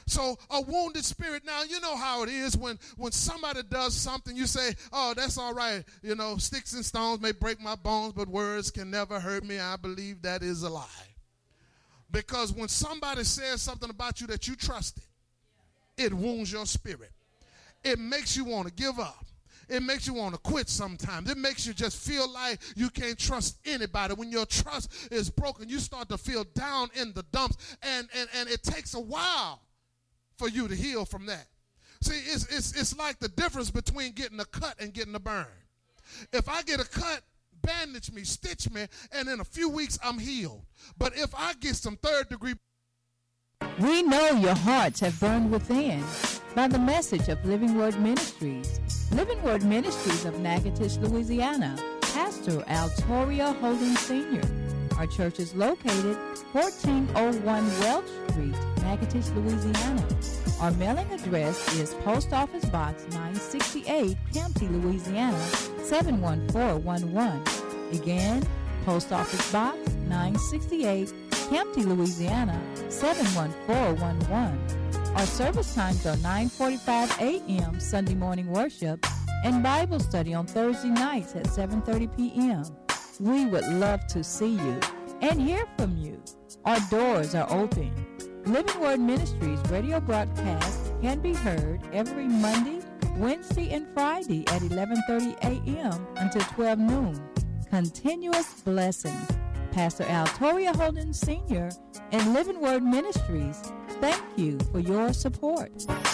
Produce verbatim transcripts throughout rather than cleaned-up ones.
So a wounded spirit, now you know how it is when, when somebody does something, you say, oh, that's all right. You know, sticks and stones may break my bones, but words can never hurt me. I believe that is a lie. Because when somebody says something about you that you trusted, it wounds your spirit. It makes you want to give up. It makes you want to quit sometimes. It makes you just feel like you can't trust anybody. When your trust is broken, you start to feel down in the dumps, and, and, and it takes a while for you to heal from that. See, it's, it's, it's like the difference between getting a cut and getting a burn. If I get a cut, bandage me, stitch me, and in a few weeks I'm healed. But if I get some third degree... We know your hearts have burned within by the message of Living Word Ministries. Living Word Ministries of Natchitoches, Louisiana. Pastor Altoria Holden Senior Our church is located fourteen oh one Welch Street, Natchitoches, Louisiana. Our mailing address is Post Office Box nine sixty-eight, Campty, Louisiana, seven one four one one. Again, Post Office Box nine sixty-eight, Campty, Louisiana, seven one four one one. Our service times are nine forty-five a.m. Sunday morning worship and Bible study on Thursday nights at seven thirty p.m. We would love to see you and hear from you. Our doors are open. Living Word Ministries radio broadcast can be heard every Monday, Wednesday, and Friday at eleven thirty a.m. until twelve noon. Continuous blessings. Pastor Altoria Holden Senior and Living Word Ministries, thank you for your support.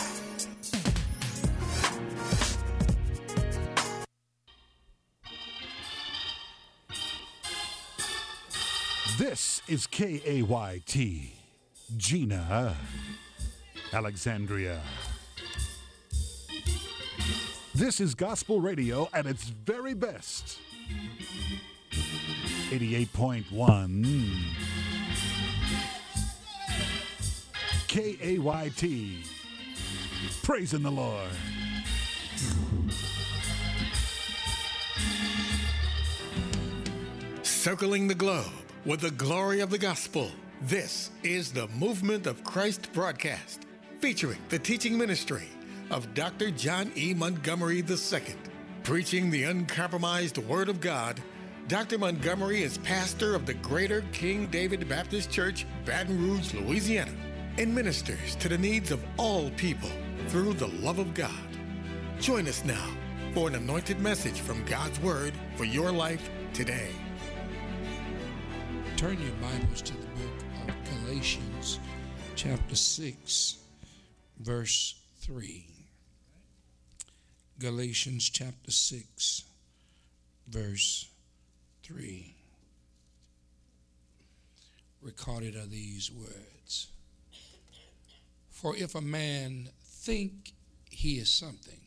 This is K A Y T, Gina, Alexandria. This is gospel radio at its very best. eighty-eight point one K A Y T, praising the Lord. Circling the globe with the glory of the gospel. This is the Movement of Christ broadcast, featuring the teaching ministry of Doctor John E. Montgomery the Second. Preaching the uncompromised Word of God, Doctor Montgomery is pastor of the Greater King David Baptist Church, Baton Rouge, Louisiana, and ministers to the needs of all people through the love of God. Join us now for an anointed message from God's Word for your life today. Turn your Bibles to the book of Galatians, chapter six, verse three. Galatians chapter six, verse three. Recorded are these words. For if a man think he is something,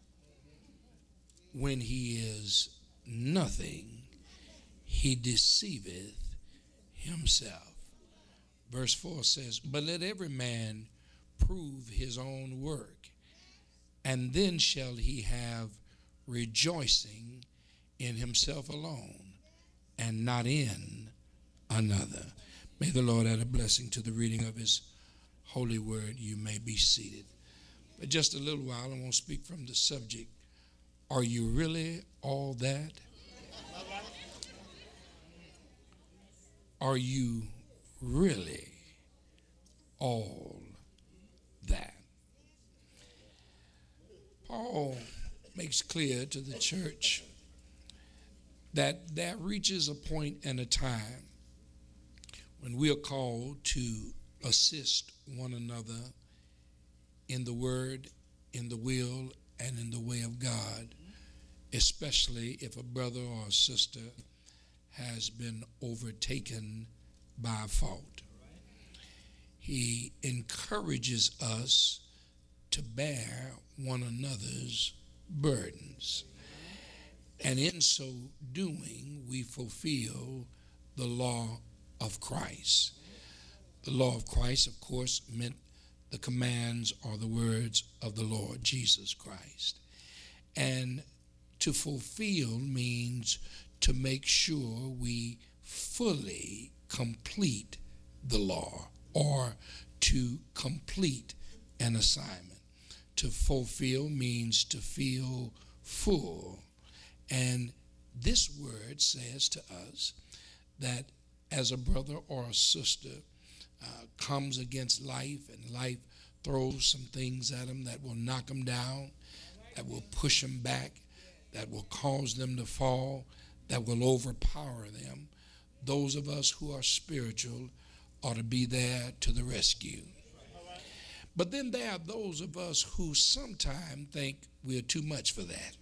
when he is nothing, he deceiveth himself. Verse four says, but let every man prove his own work, and then shall he have rejoicing in himself alone, and not in another. May the Lord add a blessing to the reading of his holy word. You may be seated. But just a little while, I want to speak from the subject, are you really all that? Are you really all that? Paul makes clear to the church that there reaches a point and a time when we are called to assist one another in the word, in the will, and in the way of God, especially if a brother or a sister has been overtaken by a fault. He encourages us to bear one another's burdens. And in so doing, we fulfill the law of Christ. The law of Christ, of course, meant the commands or the words of the Lord Jesus Christ. And to fulfill means to make sure we fully complete the law, or to complete an assignment. To fulfill means to feel full. And this word says to us that as a brother or a sister uh, comes against life, and life throws some things at them that will knock them down, that will push them back, that will cause them to fall, that will overpower them, those of us who are spiritual ought to be there to the rescue. But then there are those of us who sometimes think we're too much for that.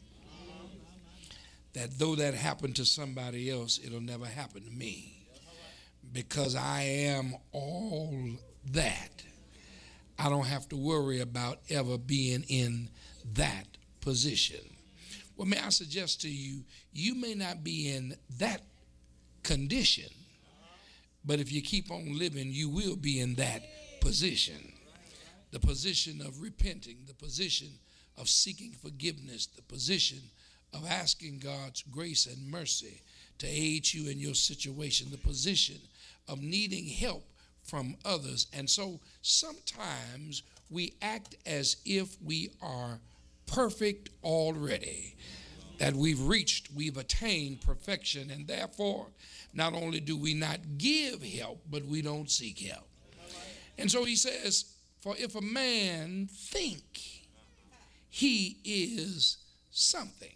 That though that happened to somebody else, it'll never happen to me, because I am all that. I don't have to worry about ever being in that position. Well, may I suggest to you, you may not be in that condition, but if you keep on living, you will be in that position. The position of repenting, the position of seeking forgiveness, the position of asking God's grace and mercy to aid you in your situation, the position of needing help from others. And so sometimes we act as if we are perfect already, that we've reached, we've attained perfection, and therefore not only do we not give help, but we don't seek help. And so he says, for if a man think he is something,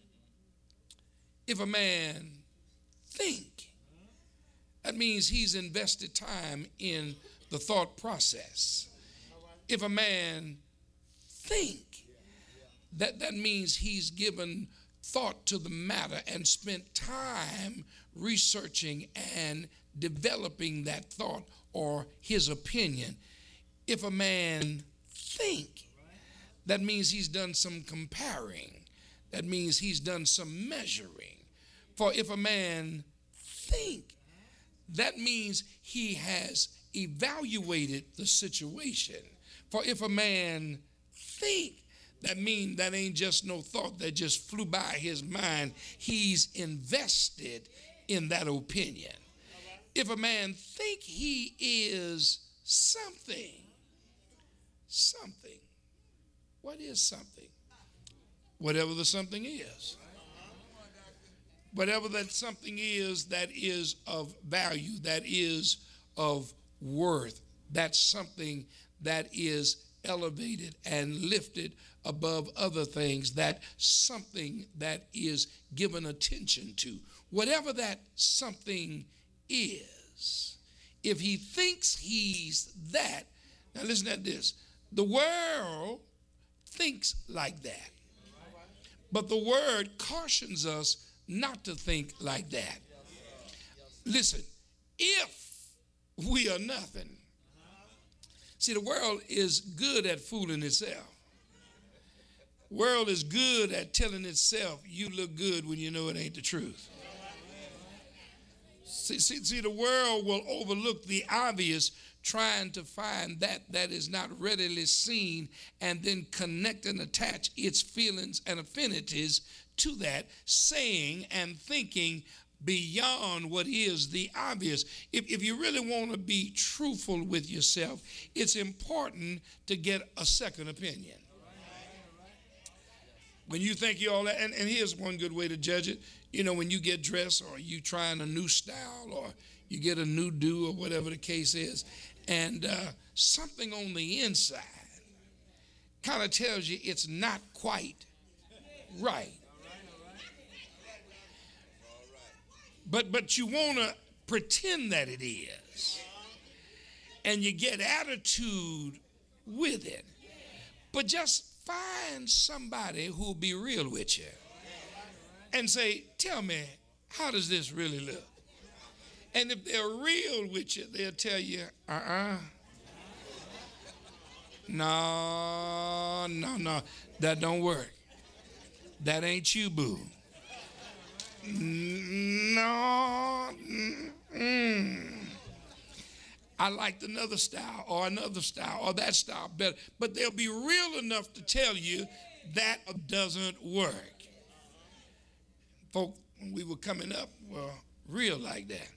if a man think, that means he's invested time in the thought process. If a man think, that, that means he's given thought to the matter and spent time researching and developing that thought or his opinion. If a man think, that means he's done some comparing. That means he's done some measuring. For if a man think, that means he has evaluated the situation. For if a man think, that means that ain't just no thought that just flew by his mind. He's invested in that opinion. If a man think he is something, something, what is something? Whatever the something is. Whatever that something is that is of value, that is of worth, that's something that is elevated and lifted above other things, that something that is given attention to. Whatever that something is, if he thinks he's that, now listen to this, the world thinks like that, but the word cautions us not to think like that. Listen, if we are nothing, see, the world is good at fooling itself. World is good at telling itself you look good when you know it ain't the truth. See, see, see, the world will overlook the obvious, trying to find that that is not readily seen, and then connect and attach its feelings and affinities to that, saying and thinking beyond what is the obvious. If, if you really want to be truthful with yourself, it's important to get a second opinion. When you think you're all that, and, and here's one good way to judge it. You know, when you get dressed or you trying a new style or you get a new do or whatever the case is, and uh, something on the inside kind of tells you it's not quite right. But but you want to pretend that it is. And you get attitude with it. But just find somebody who'll be real with you and say, tell me, how does this really look? And if they're real with you, they'll tell you, uh-uh. No, no, no, that don't work. That ain't you, boo. No, mm, I liked another style or another style or that style better. But they'll be real enough to tell you that doesn't work. Folk, when we were coming up, were real like that.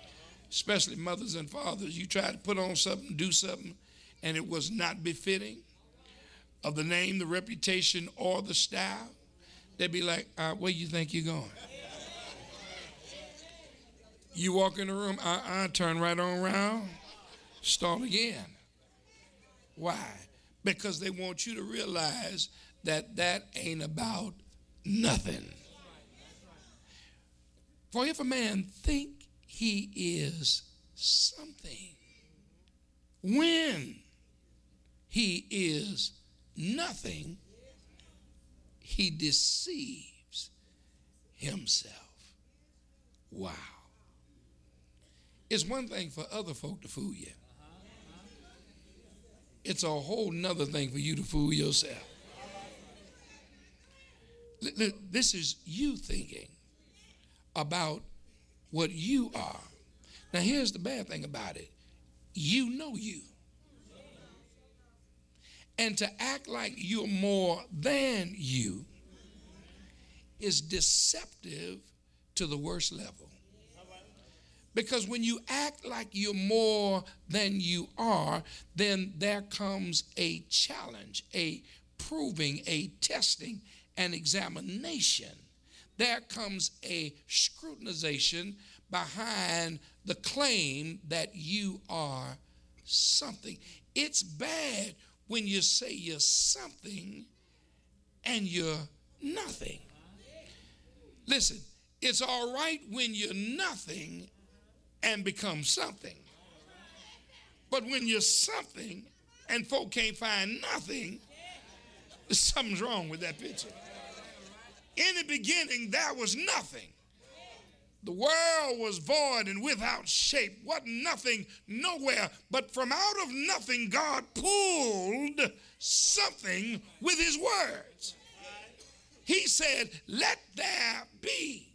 Especially mothers and fathers. You try to put on something, do something, and it was not befitting. of the name, the reputation, or the style, they'd be like, uh, where you think you're going? You walk in the room, uh-uh, turn right on around, start again. Why? Because they want you to realize that that ain't about nothing. For if a man think he is something, when he is nothing, he deceives himself. Wow. It's one thing for other folk to fool you. It's a whole nother thing for you to fool yourself. This is you thinking about what you are. Now here's the bad thing about it. You know you. And to act like you're more than you is deceptive to the worst level. Because when you act like you're more than you are, then there comes a challenge, a proving, a testing, an examination. There comes a scrutinization behind the claim that you are something. It's bad when you say you're something and you're nothing. Listen, it's all right when you're nothing and become something. But when you're something and folk can't find nothing, something's wrong with that picture. In the beginning, there was nothing. The world was void and without shape. Wasn't nothing nowhere. But from out of nothing, God pulled something with his words. He said, let there be.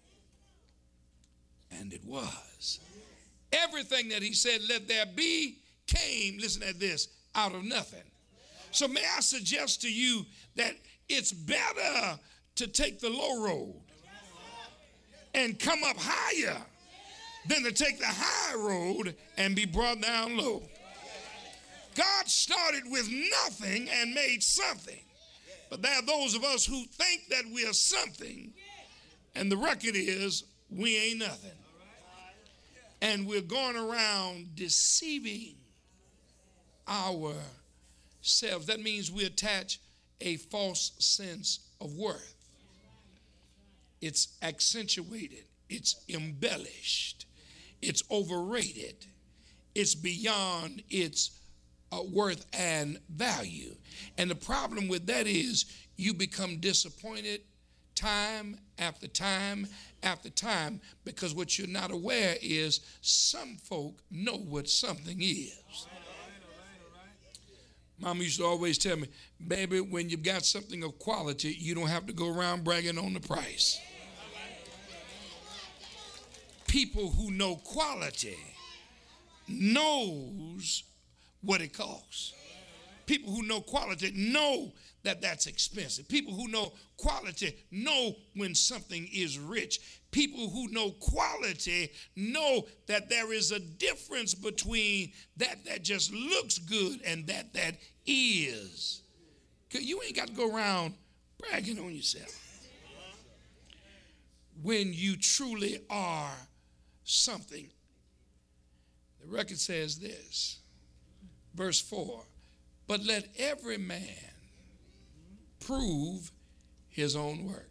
And it was. Everything that he said, let there be, came, listen at this, out of nothing. So may I suggest to you that it's better to take the low road and come up higher than to take the high road and be brought down low. God started with nothing and made something. But there are those of us who think that we are something, and the record is we ain't nothing. And we're going around deceiving ourselves. That means we attach a false sense of worth. It's accentuated, it's embellished, it's overrated, it's beyond its uh, worth and value. And the problem with that is you become disappointed time after time after time, because what you're not aware is some folk know what something is. Mama used to always tell me, baby, when you've got something of quality, you don't have to go around bragging on the price. People who know quality knows what it costs. People who know quality know that that's expensive. People who know quality know when something is rich. People who know quality know that there is a difference between that that just looks good and that that is. Because you ain't got to go around bragging on yourself. When you truly are something. The record says this, verse four, but let every man prove his own work.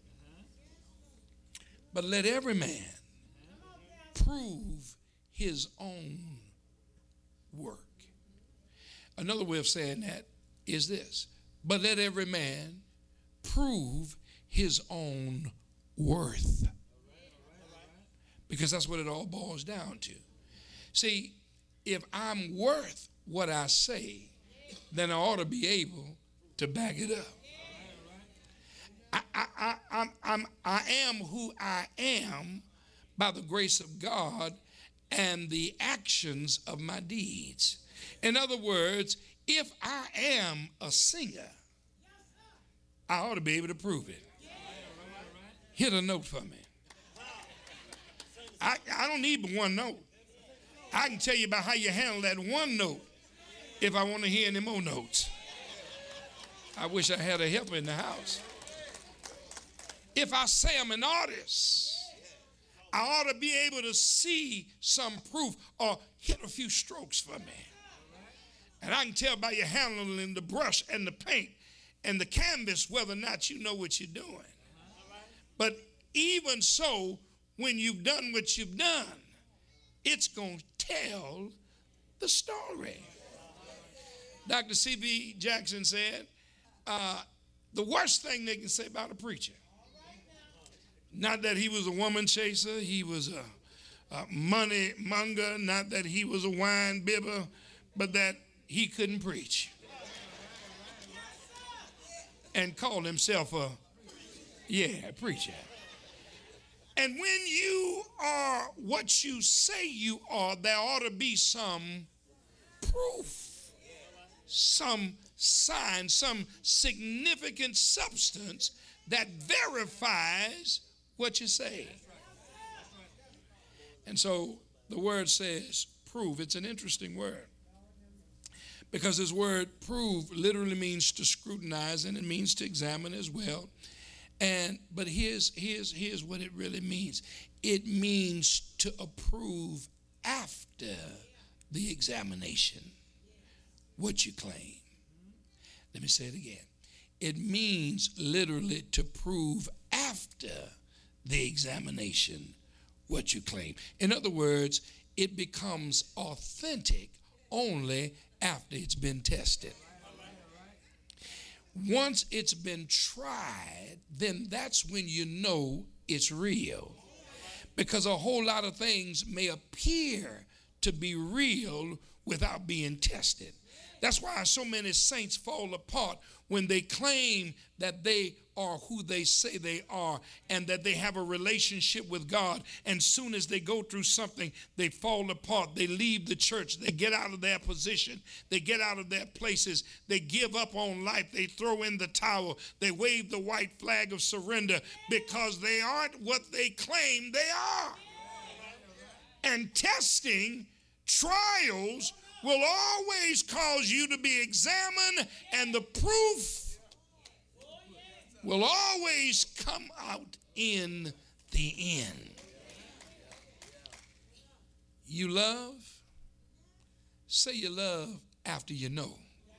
But let every man prove his own work. Another way of saying that is this, but let every man prove his own worth. Because that's what it all boils down to. See, if I'm worth what I say, then I ought to be able to back it up. I, I, I, I'm, I'm, I am who I am by the grace of God and the actions of my deeds. In other words, if I am a singer, I ought to be able to prove it. Hit a note for me. I, I don't need but one note. I can tell you about how you handle that one note if I want to hear any more notes. I wish I had a helper in the house. If I say I'm an artist, I ought to be able to see some proof or hit a few strokes for me. And I can tell by your handling the brush and the paint and the canvas whether or not you know what you're doing. But even so, when you've done what you've done, it's going to tell the story. Doctor C B Jackson said, uh, the worst thing they can say about a preacher, not that he was a woman chaser, he was a, a money monger, not that he was a wine bibber, but that he couldn't preach. And called himself a, yeah, preacher. And when you are what you say you are, there ought to be some proof, some sign, some significant substance that verifies what you say. And so the word says prove. It's an interesting word because this word prove literally means to scrutinize, and it means to examine as well. And but here's here's here's what it really means. It means to approve after the examination what you claim. Let me say it again. It means literally to prove after the examination what you claim. In other words, it becomes authentic only after it's been tested. Once it's been tried, then that's when you know it's real. Because a whole lot of things may appear to be real without being tested. That's why so many saints fall apart when they claim that they are who they say they are and that they have a relationship with God. And soon as they go through something, they fall apart. They leave the church. They get out of their position. They get out of their places. They give up on life. They throw in the towel. They wave the white flag of surrender because they aren't what they claim they are. And testing, trials, will always cause you to be examined, and the proof will always come out in the end. You love? Say you love after you know.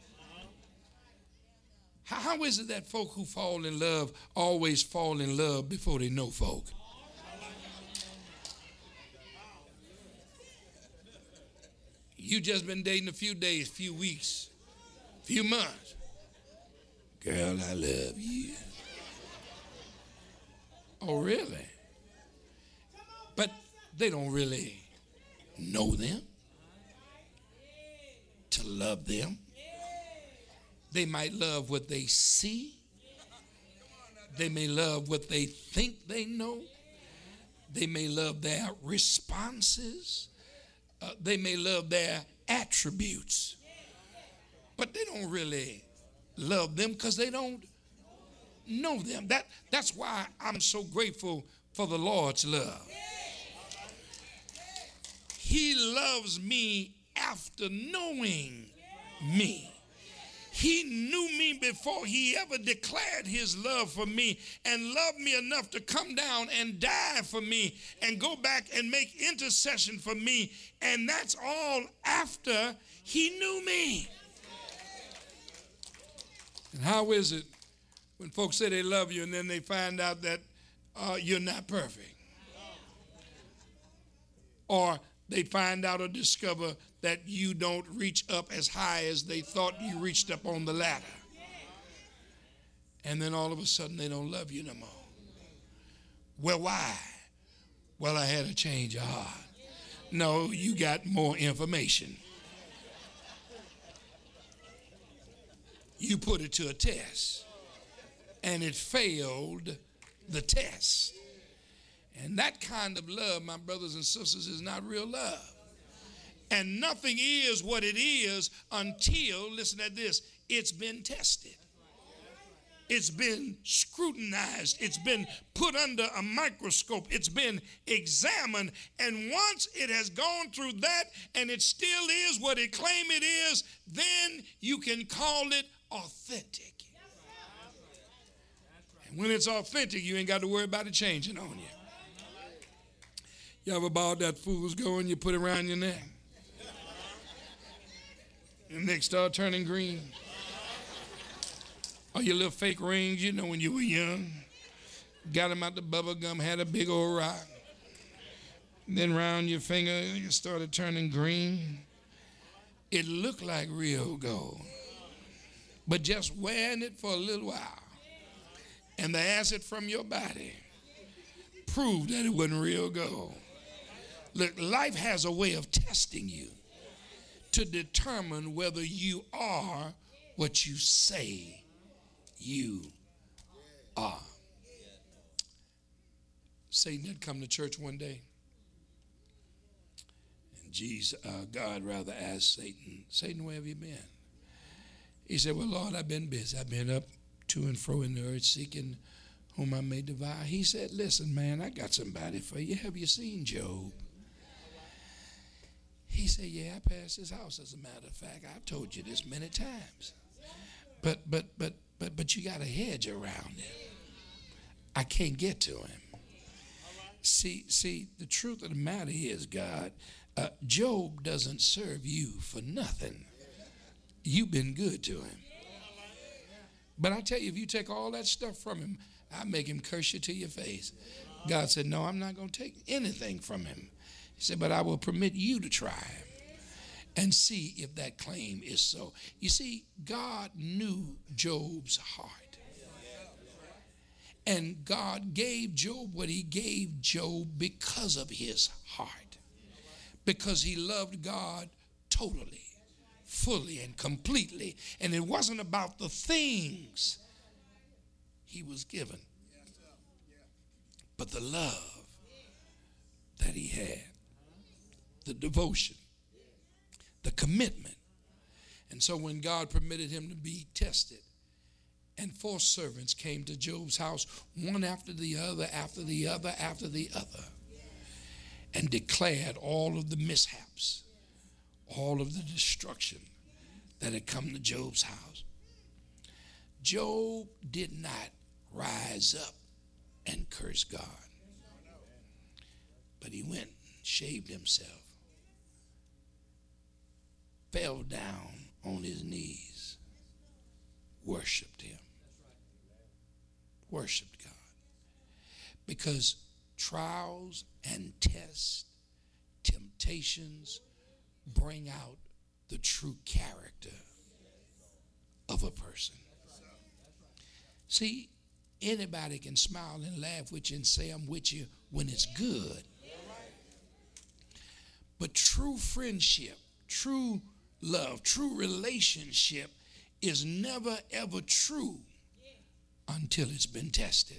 How, how is it that folk who fall in love always fall in love before they know folk? You just been dating a few days, few weeks, few months. Girl, I love you. Oh, really? But they don't really know them to love them. They might love what they see. They may love what they think they know. They may love their responses. Uh, they may love their attributes, but they don't really love them because they don't know them. That, that's why I'm so grateful for the Lord's love. He loves me after knowing me. He knew me before he ever declared his love for me and loved me enough to come down and die for me and go back and make intercession for me. And that's all after he knew me. And how is it when folks say they love you and then they find out that uh, you're not perfect? Or they find out or discover that you don't reach up as high as they thought you reached up on the ladder. And then all of a sudden they don't love you no more. Well, why? Well, I had a change of heart. No, you got more information. You put it to a test, and it failed the test. And that kind of love, my brothers and sisters, is not real love. And nothing is what it is until, listen to this, it's been tested. It's been scrutinized. It's been put under a microscope. It's been examined. And once it has gone through that and it still is what it claims it is, then you can call it authentic. And when it's authentic, you ain't got to worry about it changing on you. You ever bought that fool's going, you put it around your neck? And neck start turning green. Or your little fake rings, you know, when you were young. Got them out the bubble gum, had a big old rock. Then round your finger, it started turning green. It looked like real gold. But just wearing it for a little while, and the acid from your body proved that it wasn't real gold. Look, life has a way of testing you to determine whether you are what you say you are. Satan had come to church one day, and Jesus, uh, God rather asked Satan, Satan, where have you been? He said, well, Lord, I've been busy. I've been up to and fro in the earth seeking whom I may devour. He said, listen, man, I got somebody for you. Have you seen Job? He said, yeah, I passed his house, as a matter of fact. I've told you this many times. But, but, but, but, but you got a hedge around him. I can't get to him. See, see, the truth of the matter is, God, uh, Job doesn't serve you for nothing. You've been good to him. But I tell you, if you take all that stuff from him, I make him curse you to your face. God said, no, I'm not going to take anything from him. He said, but I will permit you to try him and see if that claim is so. You see, God knew Job's heart. And God gave Job what he gave Job because of his heart. Because he loved God totally, fully, and completely. And it wasn't about the things he was given, but the love that he had, the devotion, the commitment. And so when God permitted him to be tested, and four servants came to Job's house, one after the other, after the other, after the other, and declared all of the mishaps, all of the destruction that had come to Job's house. Job did not rise up and curse God, but he went and shaved himself, fell down on his knees, worshiped him, worshiped God. Because trials and tests, temptations bring out the true character of a person. See, anybody can smile and laugh with you and say, I'm with you when it's good. But true friendship, true love, true relationship is never ever true until it's been tested.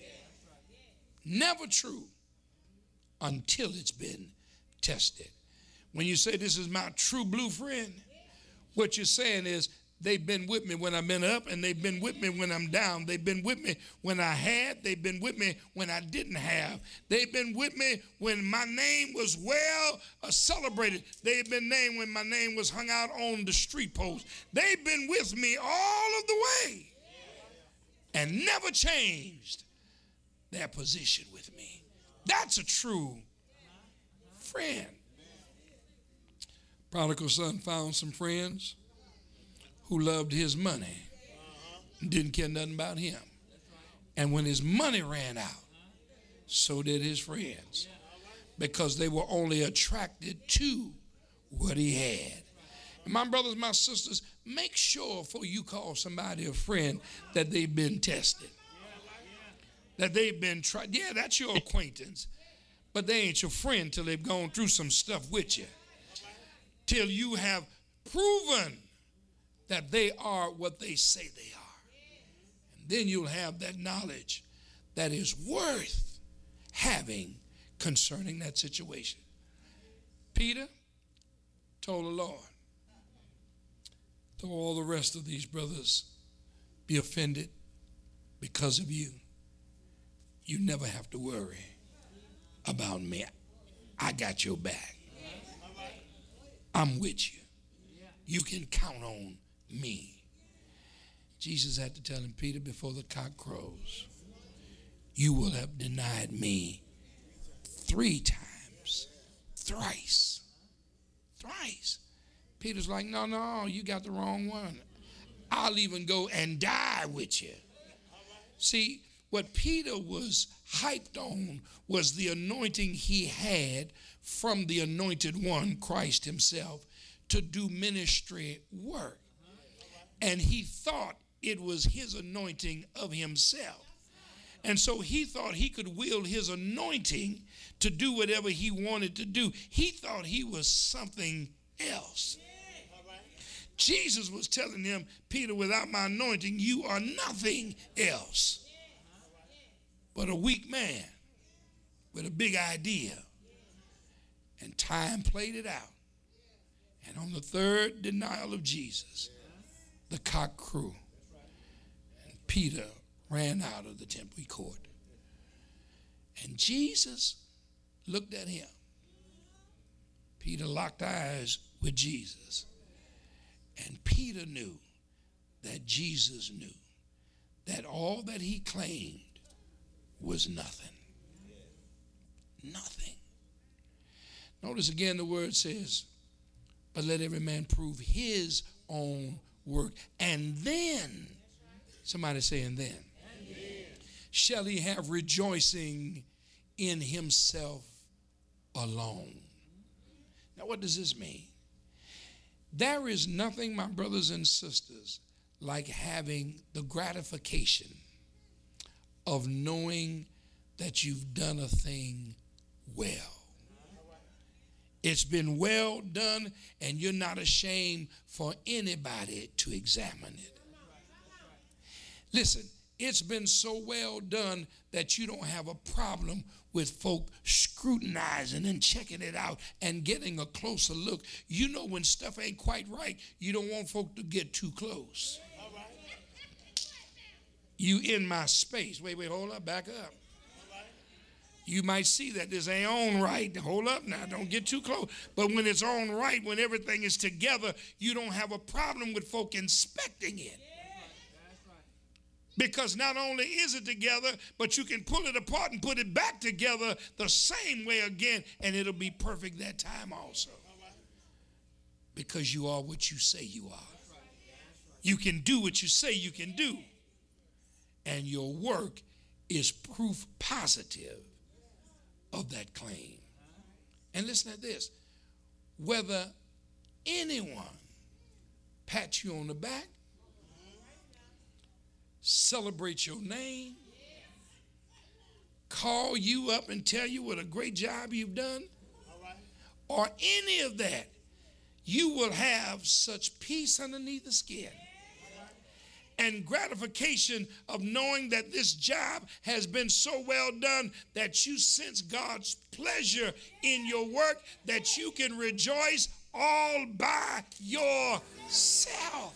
Never true until it's been tested. When you say this is my true blue friend, what you're saying is they've been with me when I've been up, and they've been with me when I'm down. They've been with me when I had. They've been with me when I didn't have. They've been with me when my name was well uh, celebrated. They've been named when my name was hung out on the street post. They've been with me all of the way and never changed their position with me. That's a true friend. Prodigal son found some friends who loved his money and didn't care nothing about him. And when his money ran out, so did his friends, because they were only attracted to what he had. And my brothers, my sisters, make sure before you call somebody a friend that they've been tested, that they've been tried. Yeah, that's your acquaintance, but they ain't your friend till they've gone through some stuff with you, till you have proven that they are what they say they are. And then you'll have that knowledge that is worth having concerning that situation. Peter told the Lord, though all the rest of these brothers be offended because of you, you never have to worry about me. I got your back. I'm with you. You can count on me. Jesus had to tell him, Peter, before the cock crows, you will have denied me three times, thrice, thrice. Peter's like, no, no, you got the wrong one. I'll even go and die with you. See, what Peter was hyped on was the anointing he had from the anointed one, Christ himself, to do ministry work. And he thought it was his anointing of himself. And so he thought he could wield his anointing to do whatever he wanted to do. He thought he was something else. Jesus was telling him, Peter, without my anointing, you are nothing else but a weak man with a big idea. And time played it out. And on the third denial of Jesus, the cock crew. And Peter ran out of the temple court. And Jesus looked at him. Peter locked eyes with Jesus. And Peter knew that Jesus knew that all that he claimed was nothing. Nothing. Notice again the word says, but let every man prove his own work. And then, somebody say, and then, and then shall he have rejoicing in himself alone. Now, what does this mean? There is nothing, my brothers and sisters, like having the gratification of knowing that you've done a thing well. It's been well done, and you're not ashamed for anybody to examine it. Listen, it's been so well done that you don't have a problem with folk scrutinizing and checking it out and getting a closer look. You know when stuff ain't quite right, you don't want folk to get too close. You in my space. Wait, wait, hold up, back up. You might see that this ain't on right. Hold up now, don't get too close. But when it's on right, when everything is together, you don't have a problem with folk inspecting it. Because not only is it together, but you can pull it apart and put it back together the same way again, and it'll be perfect that time also. Because you are what you say you are. You can do what you say you can do. And your work is proof positive of that claim. And listen to this. Whether anyone pats you on the back, celebrate your name, call you up and tell you what a great job you've done, or any of that, you will have such peace underneath the skin and gratification of knowing that this job has been so well done that you sense God's pleasure in your work, that you can rejoice all by yourself.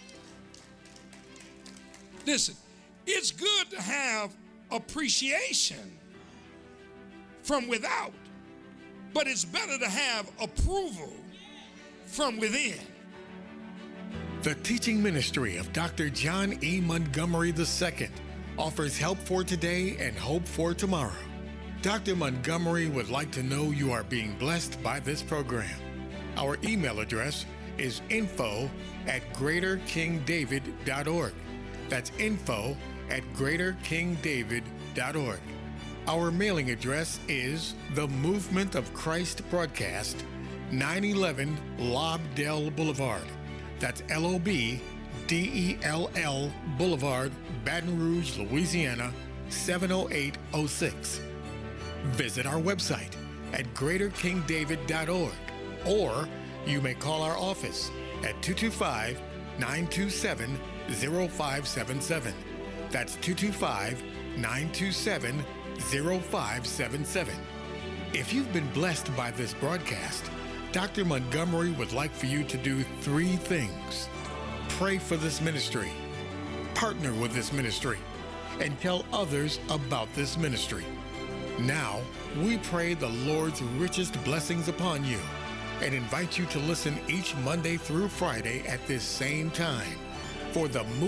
Listen, it's good to have appreciation from without, but it's better to have approval from within. The teaching ministry of Doctor John E. Montgomery the Second offers help for today and hope for tomorrow. Doctor Montgomery would like to know you are being blessed by this program. Our email address is info at greater king david dot org. That's info at greater king david dot org. Our mailing address is The Movement of Christ Broadcast, nine eleven Lobdell Boulevard. That's L O B D E L L Boulevard, Baton Rouge, Louisiana, seven oh eight oh six. Visit our website at greater king david dot org, or you may call our office at two two five, nine two seven, zero five seven seven. That's two two five, nine two seven, zero five seven seven. If you've been blessed by this broadcast, Doctor Montgomery would like for you to do three things. Pray for this ministry, partner with this ministry, and tell others about this ministry. Now, we pray the Lord's richest blessings upon you and invite you to listen each Monday through Friday at this same time for the